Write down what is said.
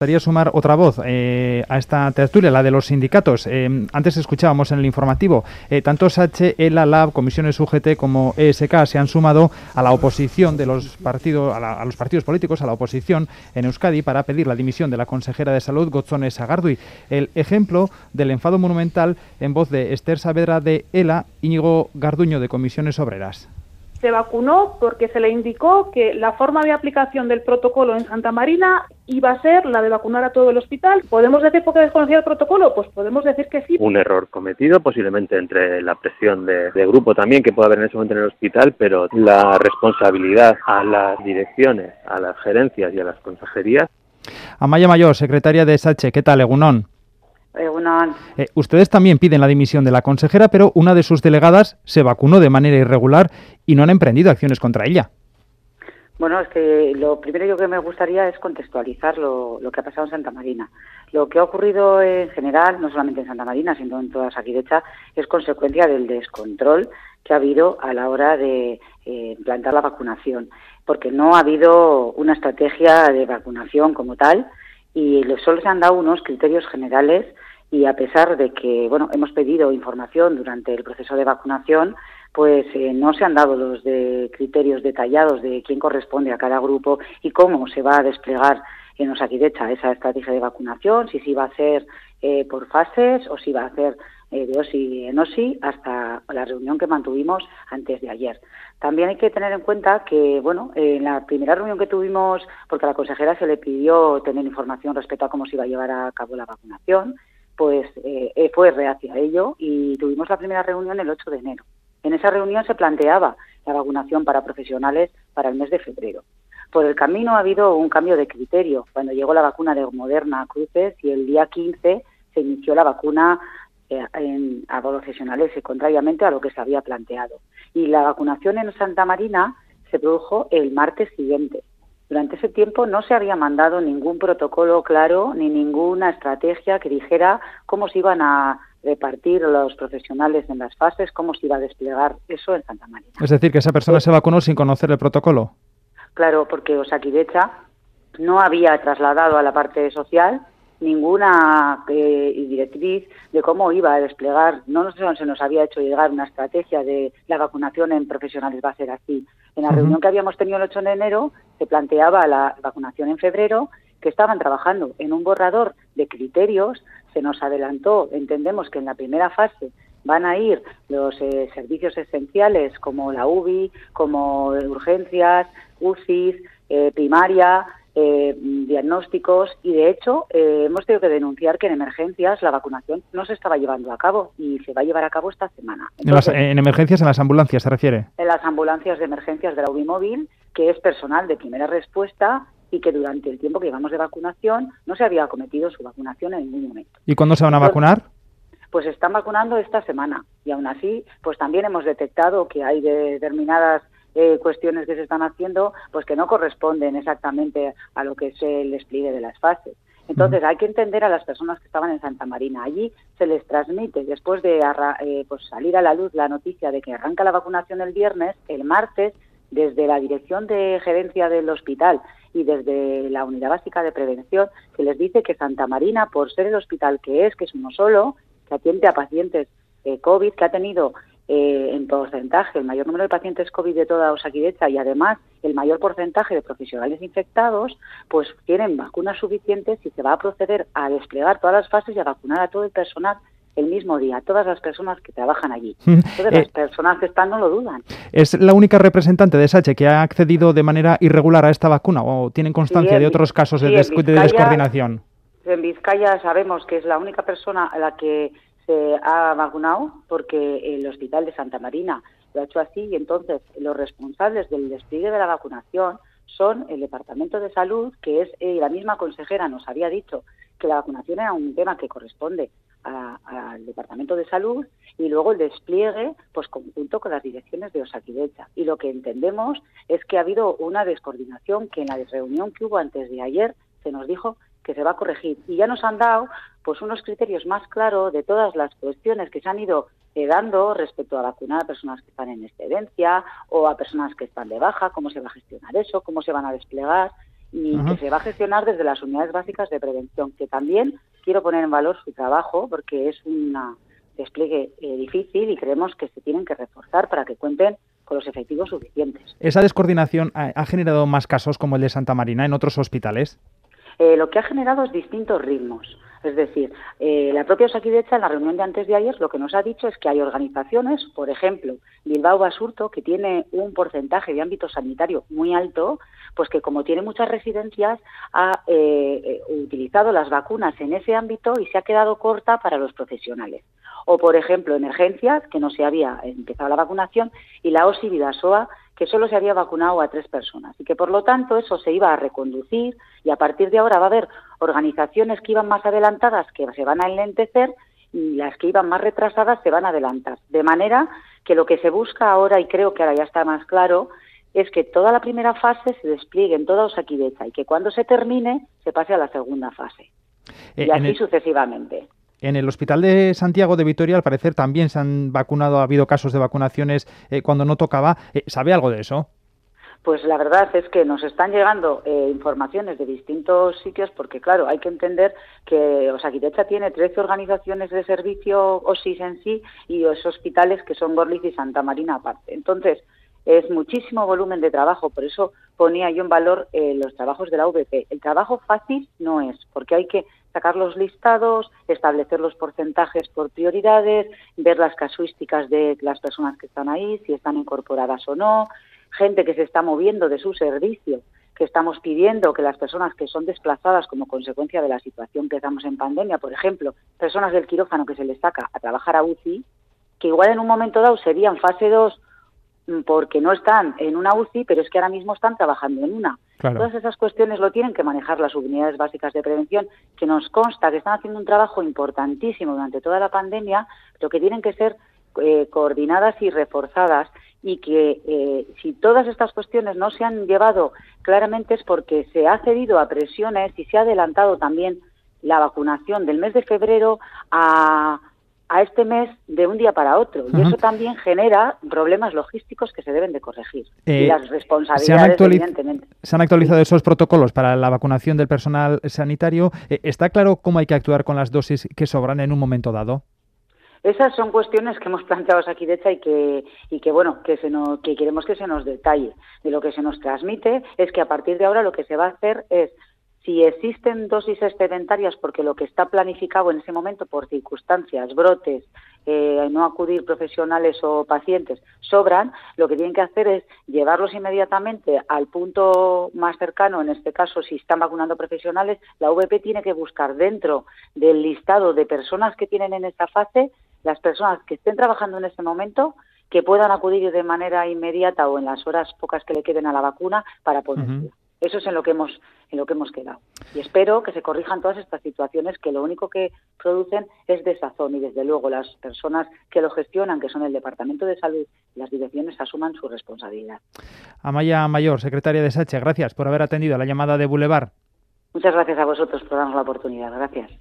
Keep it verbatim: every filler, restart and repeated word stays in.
Me gustaría sumar otra voz eh, a esta tertulia, la de los sindicatos. Eh, antes escuchábamos en el informativo, eh, tanto S H, ELA, LAB, Comisiones U G T como E S K se han sumado a la oposición de los partidos, a, la, a los partidos políticos, a la oposición en Euskadi para pedir la dimisión de la consejera de Salud, Gotzone Sagardui. El ejemplo del enfado monumental en voz de Esther Saavedra de ELA, Íñigo Garduño de Comisiones Obreras. Se vacunó porque se le indicó que la forma de aplicación del protocolo en Santa Marina iba a ser la de vacunar a todo el hospital. ¿Podemos decir porque desconocía el protocolo? Pues podemos decir que sí. Un error cometido, posiblemente entre la presión de, de grupo también que puede haber en ese momento en el hospital, pero la responsabilidad a las direcciones, a las gerencias y a las consejerías. Amaya Mayor, secretaria de S H, ¿qué tal, Egunon? Egunon. Eh, ustedes también piden la dimisión de la consejera, pero una de sus delegadas se vacunó de manera irregular y no han emprendido acciones contra ella. Bueno, es que lo primero yo que me gustaría es contextualizar lo, lo que ha pasado en Santa Marina. Lo que ha ocurrido en general, no solamente en Santa Marina, sino en toda Osakidetza, es consecuencia del descontrol que ha habido a la hora de eh, implantar la vacunación, porque no ha habido una estrategia de vacunación como tal, y solo se han dado unos criterios generales, y a pesar de que bueno hemos pedido información durante el proceso de vacunación, pues eh, no se han dado los de criterios detallados de quién corresponde a cada grupo y cómo se va a desplegar en Osakidetza esa estrategia de vacunación, si se va a hacer eh, por fases o si va a hacer eh, de OSI en OSI, hasta la reunión que mantuvimos antes de ayer. También hay que tener en cuenta que, bueno, en la primera reunión que tuvimos, porque a la consejera se le pidió tener información respecto a cómo se iba a llevar a cabo la vacunación, pues eh, fue reacia a ello y tuvimos la primera reunión el ocho de enero. En esa reunión se planteaba la vacunación para profesionales para el mes de febrero. Por el camino ha habido un cambio de criterio. Cuando llegó la vacuna de Moderna a Cruces y el día quince se inició la vacuna eh, en, a profesionales, eh, contrariamente a lo que se había planteado. Y la vacunación en Santa Marina se produjo el martes siguiente. Durante ese tiempo no se había mandado ningún protocolo claro ni ninguna estrategia que dijera cómo se iban a repartir los profesionales en las fases, cómo se iba a desplegar eso en Santa Marina. Es decir, que esa persona sí. se vacunó sin conocer el protocolo. Claro, porque Osakidetza no había trasladado a la parte social ninguna eh, directriz de cómo iba a desplegar. No nos, se nos había hecho llegar una estrategia de la vacunación en profesionales va a ser así. En la uh-huh. reunión que habíamos tenido el ocho de enero se planteaba la vacunación en febrero, que estaban trabajando en un borrador de criterios. Se nos adelantó, entendemos que en la primera fase van a ir los eh, servicios esenciales como la U B I, como urgencias, U C I s, eh, primaria, eh, diagnósticos, y de hecho eh, hemos tenido que denunciar que en emergencias la vacunación no se estaba llevando a cabo y se va a llevar a cabo esta semana. Entonces, en, las, en emergencias, en las ambulancias, ¿se refiere? En las ambulancias de emergencias de la U B I móvil, que es personal de primera respuesta y que durante el tiempo que llevamos de vacunación no se había acometido su vacunación en ningún momento. ¿Y cuándo se van a Entonces, vacunar? Pues se están vacunando esta semana y aún así pues también hemos detectado que hay determinadas eh, cuestiones que se están haciendo pues que no corresponden exactamente a lo que es el despliegue de las fases. Entonces uh-huh. hay que entender a las personas que estaban en Santa Marina. Allí se les transmite, después de eh, pues salir a la luz la noticia de que arranca la vacunación el viernes, el martes, desde la Dirección de Gerencia del Hospital y desde la Unidad Básica de Prevención, se les dice que Santa Marina, por ser el hospital que es, que es uno solo, que atiende a pacientes eh, COVID, que ha tenido eh, en porcentaje el mayor número de pacientes COVID de toda Osakidetza y además el mayor porcentaje de profesionales infectados, pues tienen vacunas suficientes y se va a proceder a desplegar todas las fases y a vacunar a todo el personal el mismo día, todas las personas que trabajan allí. Entonces, eh, las personas que están no lo dudan. ¿Es la única representante de S H que ha accedido de manera irregular a esta vacuna o tienen constancia sí, de otros casos sí, de, des- Vizcaya, de descoordinación? En Vizcaya sabemos que es la única persona a la que se ha vacunado porque el Hospital de Santa Marina lo ha hecho así y entonces los responsables del despliegue de la vacunación son el Departamento de Salud, que es eh, la misma consejera nos había dicho que la vacunación era un tema que corresponde a, al Departamento de Salud y luego el despliegue pues conjunto con las direcciones de Osakidetza. Y lo que entendemos es que ha habido una descoordinación que en la reunión que hubo antes de ayer se nos dijo que se va a corregir. Y ya nos han dado pues unos criterios más claros de todas las cuestiones que se han ido eh, dando respecto a vacunar a personas que están en excedencia o a personas que están de baja, cómo se va a gestionar eso, cómo se van a desplegar. y Ajá. que se va a gestionar desde las unidades básicas de prevención, que también quiero poner en valor su trabajo porque es un despliegue eh, difícil y creemos que se tienen que reforzar para que cuenten con los efectivos suficientes. ¿Esa descoordinación ha, ha generado más casos como el de Santa Marina en otros hospitales? Eh, lo que ha generado es distintos ritmos. Es decir, eh, la propia Osakidetza en la reunión de antes de ayer lo que nos ha dicho es que hay organizaciones, por ejemplo, Bilbao Basurto, que tiene un porcentaje de ámbito sanitario muy alto, pues que como tiene muchas residencias ha eh, eh, utilizado las vacunas en ese ámbito y se ha quedado corta para los profesionales. O, por ejemplo, emergencias, que no se había empezado la vacunación, y la O S I Bidasoa, que solo se había vacunado a tres personas y que, por lo tanto, eso se iba a reconducir y a partir de ahora va a haber organizaciones que iban más adelantadas que se van a enlentecer y las que iban más retrasadas se van a adelantar. De manera que lo que se busca ahora, y creo que ahora ya está más claro, es que toda la primera fase se despliegue en toda Osakidetza y que cuando se termine se pase a la segunda fase. Eh, y así el... sucesivamente. En el Hospital de Santiago de Vitoria, al parecer, también se han vacunado, ha habido casos de vacunaciones eh, cuando no tocaba. Eh, ¿Sabe algo de eso? Pues la verdad es que nos están llegando eh, informaciones de distintos sitios porque, claro, hay que entender que Osakidetza tiene trece organizaciones de servicio O S I S en sí y los hospitales que son Gorliz y Santa Marina aparte. Entonces, es muchísimo volumen de trabajo, por eso ponía yo en valor eh, los trabajos de la V P. El trabajo fácil no es, porque hay que sacar los listados, establecer los porcentajes por prioridades, ver las casuísticas de las personas que están ahí, si están incorporadas o no, gente que se está moviendo de su servicio, que estamos pidiendo que las personas que son desplazadas como consecuencia de la situación que estamos en pandemia, por ejemplo, personas del quirófano que se les saca a trabajar a U C I, que igual en un momento dado serían fase dos porque no están en una U C I, pero es que ahora mismo están trabajando en una. Claro. Todas esas cuestiones lo tienen que manejar las unidades básicas de prevención, que nos consta que están haciendo un trabajo importantísimo durante toda la pandemia, pero que tienen que ser eh, coordinadas y reforzadas y que eh, si todas estas cuestiones no se han llevado claramente es porque se ha cedido a presiones y se ha adelantado también la vacunación del mes de febrero a... a este mes de un día para otro. Y uh-huh. eso también genera problemas logísticos que se deben de corregir. Eh, y las responsabilidades, se han actualiz- evidentemente. Se han actualizado sí. esos protocolos para la vacunación del personal sanitario. Eh, ¿Está claro cómo hay que actuar con las dosis que sobran en un momento dado? Esas son cuestiones que hemos planteado aquí de hecho y que y que bueno que se nos, que queremos que se nos detalle. De lo que se nos transmite es que a partir de ahora lo que se va a hacer es, si existen dosis excedentarias porque lo que está planificado en ese momento por circunstancias, brotes, eh, no acudir profesionales o pacientes, sobran, lo que tienen que hacer es llevarlos inmediatamente al punto más cercano, en este caso si están vacunando profesionales, la V P tiene que buscar dentro del listado de personas que tienen en esta fase, las personas que estén trabajando en ese momento, que puedan acudir de manera inmediata o en las horas pocas que le queden a la vacuna para ponerla. Uh-huh. Eso es en lo que hemos en lo que hemos quedado. Y espero que se corrijan todas estas situaciones que lo único que producen es desazón y desde luego las personas que lo gestionan, que son el Departamento de Salud y las direcciones, asuman su responsabilidad. Amaia Mayor, secretaria de SACHE, gracias por haber atendido a la llamada de Boulevard. Muchas gracias a vosotros por darnos la oportunidad. Gracias.